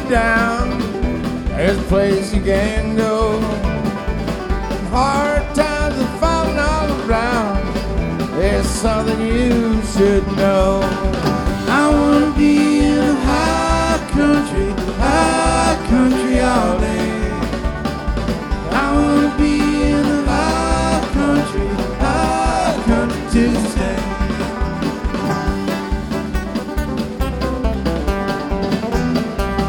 down, there's a place you can go. Hard times are falling all around, there's something you should know.